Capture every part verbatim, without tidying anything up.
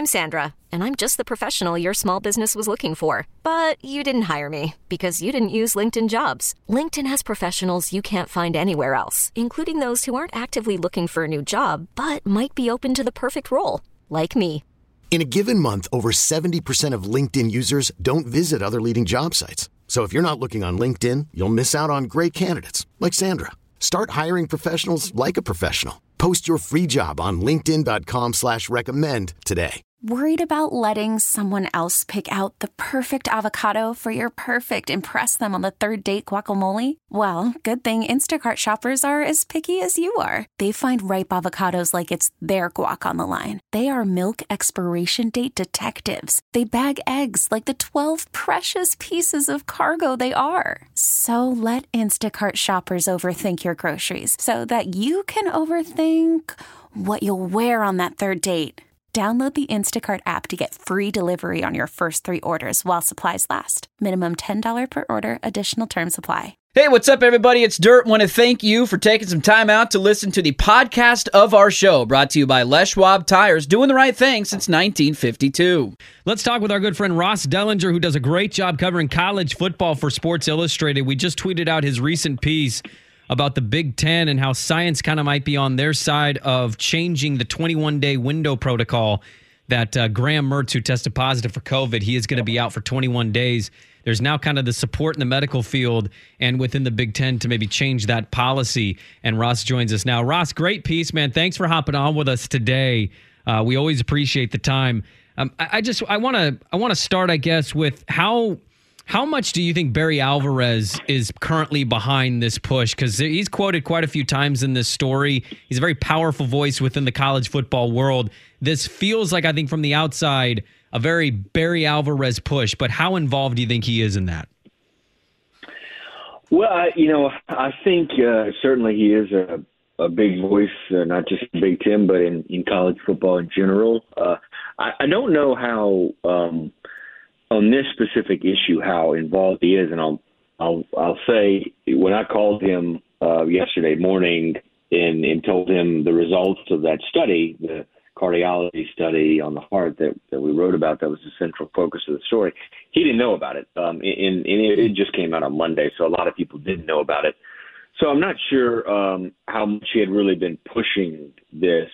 I'm Sandra, and I'm just the professional your small business was looking for. But you didn't hire me because you didn't use LinkedIn Jobs. LinkedIn has professionals you can't find anywhere else, including those who aren't actively looking for a new job, but might be open to the perfect role, like me. In a given month, over seventy percent of LinkedIn users don't visit other leading job sites. So if you're not looking on LinkedIn, you'll miss out on great candidates like Sandra. Start hiring professionals like a professional. Post your free job on linkedin.com slash recommend today. Worried about letting someone else pick out the perfect avocado for your perfect impress them on the third date guacamole? Well, good thing Instacart shoppers are as picky as you are. They find ripe avocados like it's their guac on the line. They are milk expiration date detectives. They bag eggs like the twelve precious pieces of cargo they are. So let Instacart shoppers overthink your groceries so that you can overthink what you'll wear on that third date. Download the Instacart app to get free delivery on your first three orders while supplies last. Minimum ten dollars per order. Additional terms apply. Hey, what's up, everybody? It's Dirt. Want to thank you for taking some time out to listen to the podcast of our show, brought to you by Les Schwab Tires, doing the right thing since nineteen fifty-two. Let's talk with our good friend Ross Dellinger, who does a great job covering college football for Sports Illustrated. We just tweeted out his recent piece about the Big Ten and how science kind of might be on their side of changing the twenty-one day window protocol that uh, Graham Mertz, who tested positive for COVID, he is going to be out for twenty-one days. There's now kind of the support in the medical field and within the Big Ten to maybe change that policy. And Ross joins us now. Ross, great piece, man. Thanks for hopping on with us today. Uh, we always appreciate the time. Um, I, I just I want to I want to start, I guess, with how. How much do you think Barry Alvarez is currently behind this push? Because he's quoted quite a few times in this story. He's a very powerful voice within the college football world. This feels like, I think, from the outside, a very Barry Alvarez push. But how involved do you think he is in that? Well, I, you know, I think uh, certainly he is a, a big voice, uh, not just in Big Ten, but in, in college football in general. Uh, I, I don't know how um, – on this specific issue, how involved he is, and I'll I'll I'll say when I called him uh, yesterday morning and, and told him the results of that study, the cardiology study on the heart that, that we wrote about, that was the central focus of the story. He didn't know about it, um, and, and it, it just came out on Monday, so a lot of people didn't know about it. So I'm not sure um, how much he had really been pushing this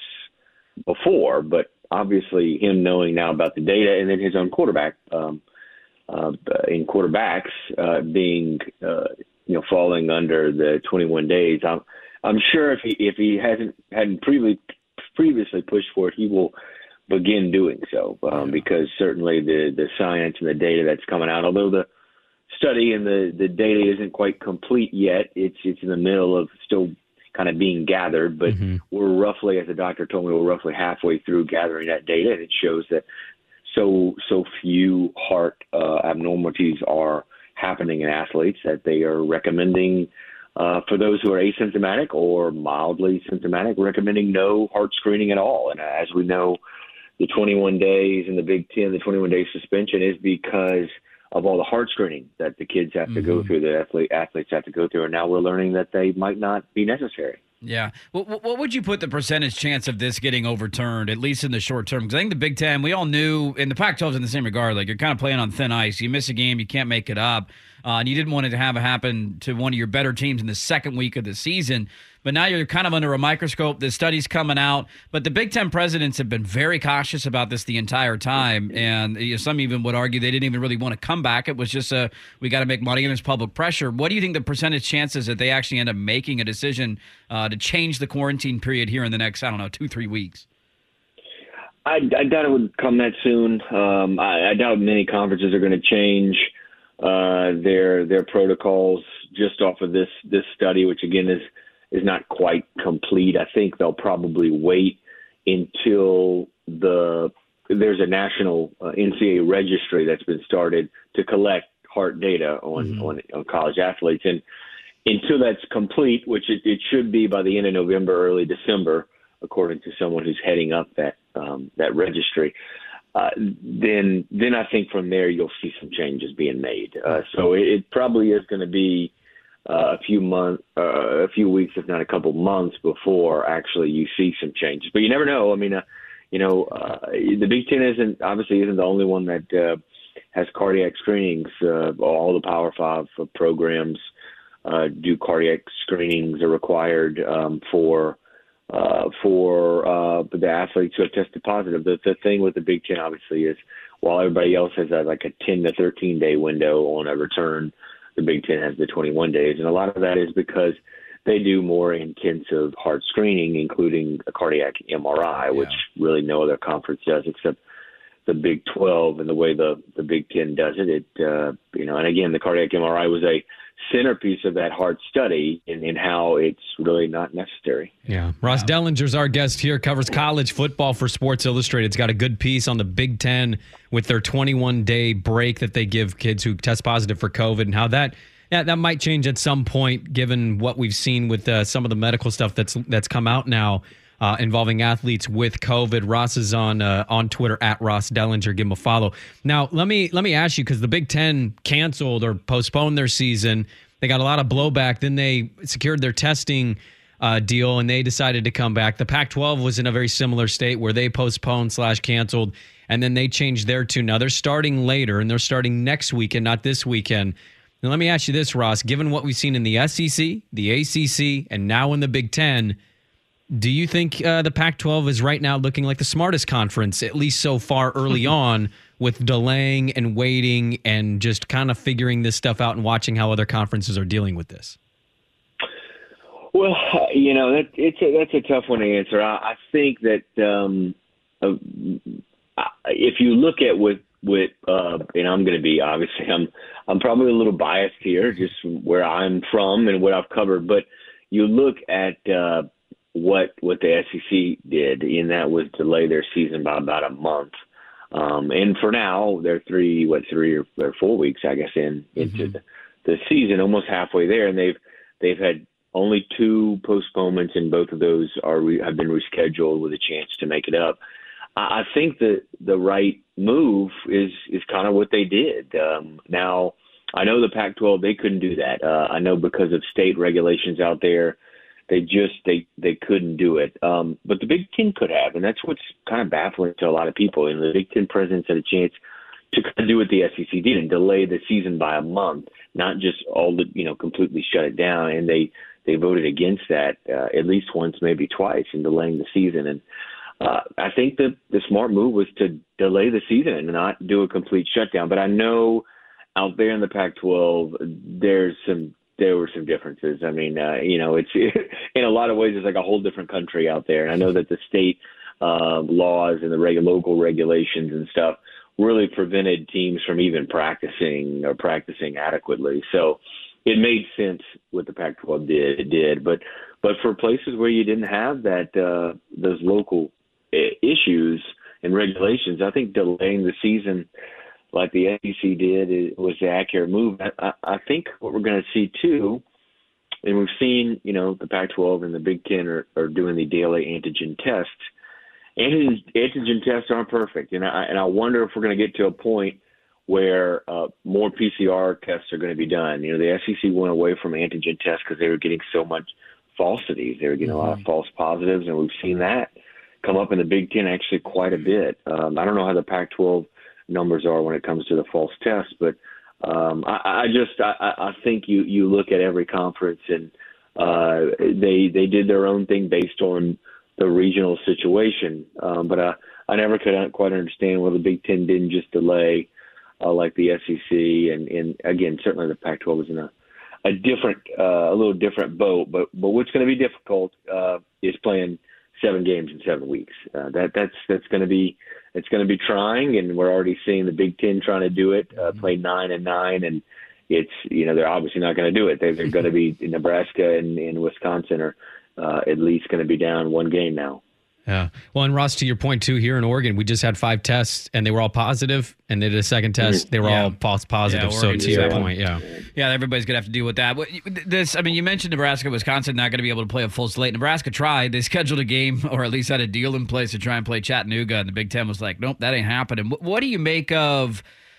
before, but obviously him knowing now about the data, and then his own quarterback um, uh, in quarterbacks uh, being uh, you know falling under the twenty-one days. I'm I'm sure if he if he hasn't hadn't previously previously pushed for it, he will begin doing so um, yeah. because certainly the the science and the data that's coming out, although the study and the, the data isn't quite complete yet, it's it's in the middle of still kind of being gathered, but mm-hmm. we're roughly, as the doctor told me, we're roughly halfway through gathering that data, and it shows that so so few heart uh, abnormalities are happening in athletes that they are recommending uh, for those who are asymptomatic or mildly symptomatic, recommending no heart screening at all. And as we know, the twenty-one days in the Big Ten, the twenty-one day suspension is because of all the heart screening that the kids have to mm-hmm. go through, the athlete, athletes have to go through. And now we're learning that they might not be necessary. Yeah. What, what would you put the percentage chance of this getting overturned, at least in the short term? Because I think the Big Ten, we all knew, and the Pac twelve is in the same regard, like you're kind of playing on thin ice. You miss a game, you can't make it up. Uh, and you didn't want it to have it happen to one of your better teams in the second week of the season. But now you're kind of under a microscope. The study's coming out. But the Big Ten presidents have been very cautious about this the entire time. And you know, some even would argue they didn't even really want to come back. It was just a, we got to make money and there's public pressure. What do you think the percentage chances that they actually end up making a decision uh, to change the quarantine period here in the next, I don't know, two, three weeks? I, I doubt it would come that soon. Um, I, I doubt many conferences are going to change uh, their their protocols just off of this this study, which again is is not quite complete. I think they'll probably wait until the there's a national uh, N C A A registry that's been started to collect heart data on, mm-hmm. on, on college athletes. And until that's complete, which it, it should be by the end of November, early December, according to someone who's heading up that um, that registry, uh, then then I think from there you'll see some changes being made. Uh, so it, it probably is going to be Uh, a few months, uh, a few weeks, if not a couple months before actually you see some changes. But you never know. I mean, uh, you know, uh, the Big Ten isn't obviously isn't the only one that uh, has cardiac screenings. Uh, all the Power Five programs uh, do cardiac screenings are required um, for uh, for uh, the athletes who have tested positive. The, the thing with the Big Ten obviously is while everybody else has a, like a ten to thirteen day window on a return, the Big Ten has the twenty-one days, and a lot of that is because they do more intensive heart screening, including a cardiac M R I, yeah. which really no other conference does except the Big twelve. And the way the, the Big Ten does it, it uh, you know, and again, the cardiac M R I was a centerpiece of that heart study in, in how it's really not necessary. Yeah. Ross yeah. Dellinger's our guest here, covers college football for Sports Illustrated. It's got a good piece on the Big Ten with their twenty-one day break that they give kids who test positive for COVID and how that Yeah, that might change at some point, given what we've seen with uh, some of the medical stuff that's that's come out now uh, involving athletes with COVID. Ross is on uh, on Twitter at Ross Dellinger. Give him a follow. Now, let me let me ask you, because the Big Ten canceled or postponed their season. They got a lot of blowback. Then they secured their testing uh, deal, and they decided to come back. The Pac twelve was in a very similar state where they postponed slash canceled, and then they changed their tune. Now they're starting later, and they're starting next weekend, not this weekend. Now, let me ask you this, Ross. Given what we've seen in the S E C, the A C C, and now in the Big Ten, do you think uh, the Pac twelve is right now looking like the smartest conference, at least so far early on, with delaying and waiting and just kind of figuring this stuff out and watching how other conferences are dealing with this? Well, you know, that, it's a, that's a tough one to answer. I, I think that um, uh, if you look at what with uh and I'm going to be obviously I'm I'm probably a little biased here just from where I'm from and what I've covered, but you look at uh what what the S E C did, and that was delay their season by about a month, um and for now they're three what three or, or four weeks I guess in into mm-hmm. the, the season, almost halfway there, and they've they've had only two postponements, and both of those are re, have been rescheduled with a chance to make it up. I think that the right move is is kind of what they did. Um, now, I know the Pac twelve, they couldn't do that. Uh, I know because of state regulations out there, they just they, they couldn't do it. Um, but the Big Ten could have, and that's what's kind of baffling to a lot of people. And the Big Ten presidents had a chance to kind of do what the S E C did and delay the season by a month, not just all the you know completely shut it down. And they they voted against that uh, at least once, maybe twice, in delaying the season. And Uh, I think that the smart move was to delay the season and not do a complete shutdown. But I know out there in the Pac twelve, there's some there were some differences. I mean, uh, you know, it's in a lot of ways it's like a whole different country out there. And I know that the state uh, laws and the reg- local regulations and stuff really prevented teams from even practicing or practicing adequately. So it made sense what the Pac twelve did. It did, but but for places where you didn't have that uh, those local issues and regulations, I think delaying the season like the S E C did it was the accurate move. I, I think what we're going to see too, and we've seen, you know, the Pac twelve and the Big Ten are, are doing the daily antigen tests. Antigen, antigen tests aren't perfect, and I and I wonder if we're going to get to a point where uh, more P C R tests are going to be done. You know, the S E C went away from antigen tests because they were getting so much falsities. They were getting mm-hmm. a lot of false positives, and we've seen that come up in the Big Ten actually quite a bit. Um, I don't know how the Pac twelve numbers are when it comes to the false tests, but um, I, I just I, I think you, you look at every conference and uh, they they did their own thing based on the regional situation. Um, but I, I never could quite understand why the Big Ten didn't just delay uh, like the S E C, and, and again certainly the Pac twelve was in a a different uh, a little different boat. But but what's going to be difficult uh, is playing seven games in seven weeks. Uh, that that's that's going to be it's going to be trying, and we're already seeing the Big Ten trying to do it, uh, play nine and nine, and it's you know they're obviously not going to do it. They're, they're going to be Nebraska and, and Wisconsin are uh, at least going to be down one game now. Yeah. Well, and Ross, to your point too, here in Oregon, we just had five tests and they were all positive, and they did a second test, they were yeah. all false positive. Yeah, so to your point, yeah, yeah, everybody's gonna have to deal with that. This, I mean, you mentioned Nebraska, Wisconsin not going to be able to play a full slate. Nebraska tried; they scheduled a game, or at least had a deal in place to try and play Chattanooga, and the Big Ten was like, "Nope, that ain't happening." What do you make of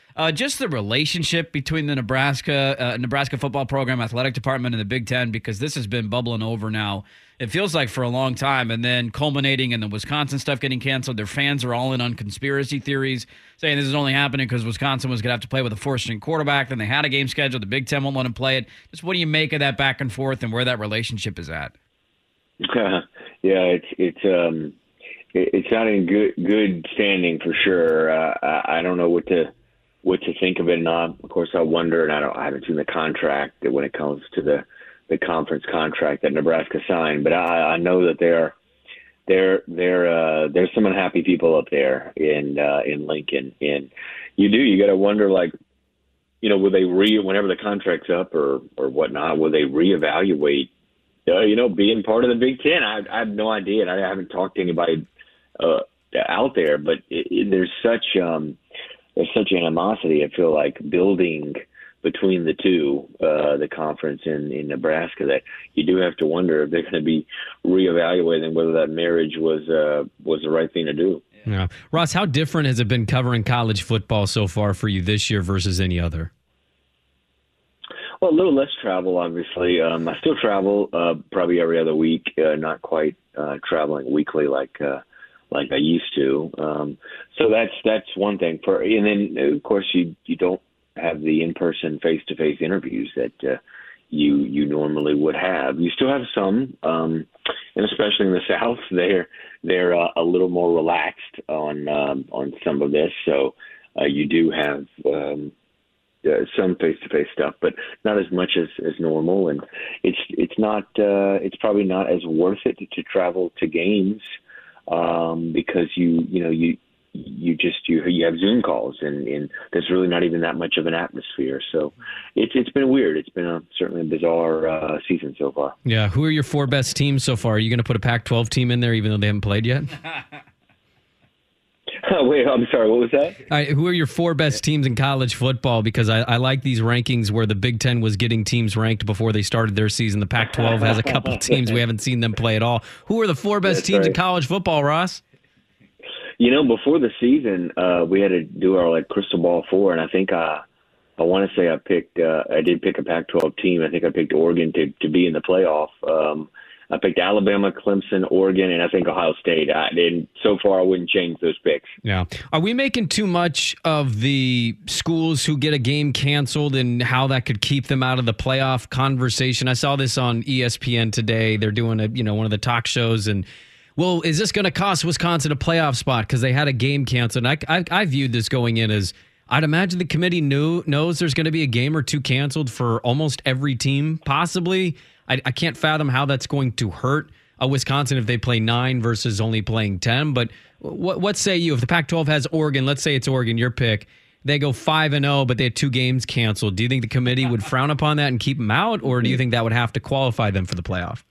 Uh, just the relationship between the Nebraska uh, Nebraska football program, athletic department, and the Big Ten, because this has been bubbling over now. It feels like for a long time, and then culminating in the Wisconsin stuff getting canceled. Their fans are all in on conspiracy theories, saying this is only happening because Wisconsin was going to have to play with a four-string quarterback. Then they had a game scheduled. The Big Ten won't let them play it. Just what do you make of that back and forth and where that relationship is at? Uh, yeah, it's it's um, it, it's not in good good standing for sure. Uh, I, I don't know what to what to think of it. And uh, of course, I wonder, and I don't I haven't seen the contract when it comes to the. the conference contract that Nebraska signed, but I, I know that there, there, there, uh, there's some unhappy people up there in uh, in Lincoln, and you do you got to wonder, like, you know, will they re whenever the contract's up or or whatnot, will they reevaluate, uh, you know, being part of the Big Ten? I, I have no idea, and I haven't talked to anybody uh, out there, but it, it, there's such um, there's such animosity. I feel like building between the two, uh, the conference in, in Nebraska, that you do have to wonder if they're going to be reevaluating whether that marriage was uh, was the right thing to do. Yeah. Ross, how different has it been covering college football so far for you this year versus any other? Well, a little less travel, obviously. Um, I still travel uh, probably every other week, uh, not quite uh, traveling weekly like uh, like I used to. Um, so that's that's one thing. For and then of course you you don't have the in-person face-to-face interviews that uh, you you normally would have. You still have some, um, and especially in the South, they're they're uh, a little more relaxed on um, on some of this. So uh, you do have um, uh, some face-to-face stuff, but not as much as, as normal. And it's it's not uh, it's probably not as worth it to, to travel to games um, because you you know you. you just you you have Zoom calls and, and there's really not even that much of an atmosphere. So it's it's been weird. It's been a certainly a bizarre uh, season so far. Yeah. Who are your four best teams so far? Are you going to put a Pac twelve team in there even though they haven't played yet? Wait, I'm sorry. What was that? All right, who are your four best teams in college football? Because I, I like these rankings where the Big Ten was getting teams ranked before they started their season. The Pac twelve has a couple teams we haven't seen them play at all. Who are the four best That's teams right. in college football, Ross? You know, before the season, uh, we had to do our like crystal ball four, and I think I, I want to say I picked, uh, I did pick a Pac twelve team. I think I picked Oregon to, to be in the playoff. Um, I picked Alabama, Clemson, Oregon, and I think Ohio State. I didn't. So far, I wouldn't change those picks. Yeah. Are we making too much of the schools who get a game canceled and how that could keep them out of the playoff conversation? I saw this on E S P N today. They're doing a, you know, one of the talk shows and. Well, is this going to cost Wisconsin a playoff spot because they had a game canceled? And I, I, I viewed this going in as I'd imagine the committee knew knows there's going to be a game or two canceled for almost every team, possibly. I, I can't fathom how that's going to hurt a Wisconsin if they play nine versus only playing ten. But what what say you if the Pac twelve has Oregon? Let's say it's Oregon, your pick. They go five and zero, but they had two games canceled. Do you think the committee would frown upon that and keep them out, or do you think that would have to qualify them for the playoff?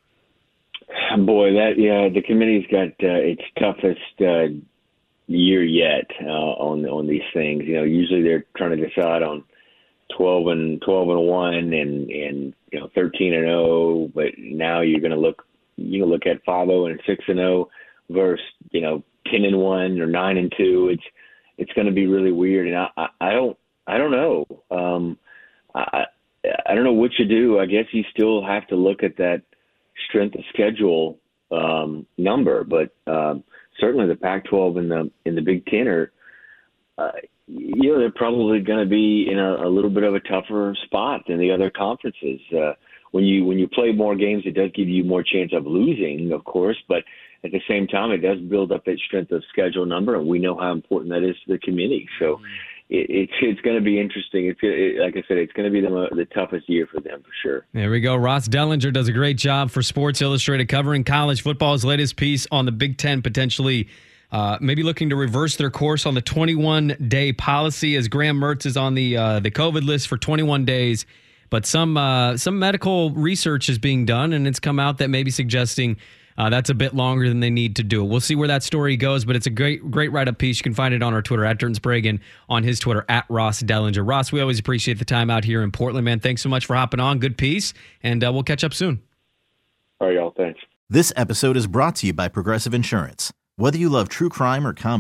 Boy, that yeah, the committee's got uh, its toughest uh, year yet uh, on on these things. You know, usually they're trying to decide on twelve and twelve and one and and you know thirteen and zero, but now you're going to look you look at five zero and six and zero versus you know ten and one or nine and two. It's it's going to be really weird, and I, I, I don't I don't know. Um, I I don't know what you do. I guess you still have to look at that strength of schedule um, number, but um, certainly the Pac twelve and the in the Big Ten are, uh, you know, they're probably going to be in a, a little bit of a tougher spot than the other conferences. Uh, when you when you play more games, it does give you more chance of losing, of course, but at the same time, it does build up that strength of schedule number, and we know how important that is to the community. So. Mm-hmm. It, it's it's going to be interesting. It's it, like I said, it's going to be the, the toughest year for them for sure. There we go. Ross Dellinger does a great job for Sports Illustrated covering college football. His latest piece on the Big Ten potentially uh, maybe looking to reverse their course on the twenty-one day policy as Graham Mertz is on the uh, the COVID list for twenty-one days. But some uh, some medical research is being done, and it's come out that maybe suggesting Uh, that's a bit longer than they need to do. We'll see where that story goes, but it's a great great write-up piece. You can find it on our Twitter, at Durton Sprague, and on his Twitter, at Ross Dellinger. Ross, we always appreciate the time out here in Portland, man. Thanks so much for hopping on. Good piece, and uh, we'll catch up soon. All right, y'all. Thanks. This episode is brought to you by Progressive Insurance. Whether you love true crime or comedy,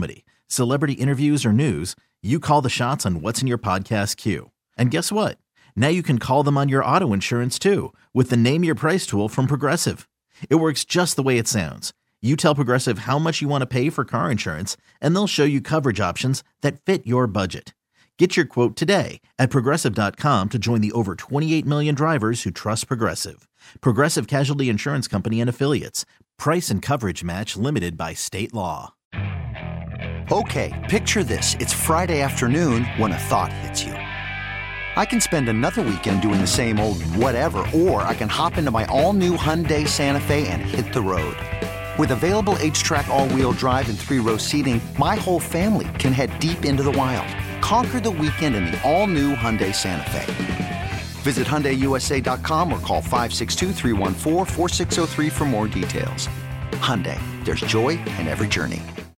Celebrity interviews or news, you call the shots on what's in your podcast queue. And guess what? Now you can call them on your auto insurance too with the Name Your Price tool from Progressive. It works just the way it sounds. You tell Progressive how much you want to pay for car insurance, and they'll show you coverage options that fit your budget. Get your quote today at Progressive dot com to join the over twenty-eight million drivers who trust Progressive. Progressive Casualty Insurance Company and Affiliates. Price and coverage match limited by state law. Okay, picture this. It's Friday afternoon when a thought hits you. I can spend another weekend doing the same old whatever, or I can hop into my all-new Hyundai Santa Fe and hit the road. With available H-Track all-wheel drive and three-row seating, my whole family can head deep into the wild. Conquer the weekend in the all-new Hyundai Santa Fe. Visit Hyundai U S A dot com or call five six two, three one four, four six zero three for more details. Hyundai, there's joy in every journey.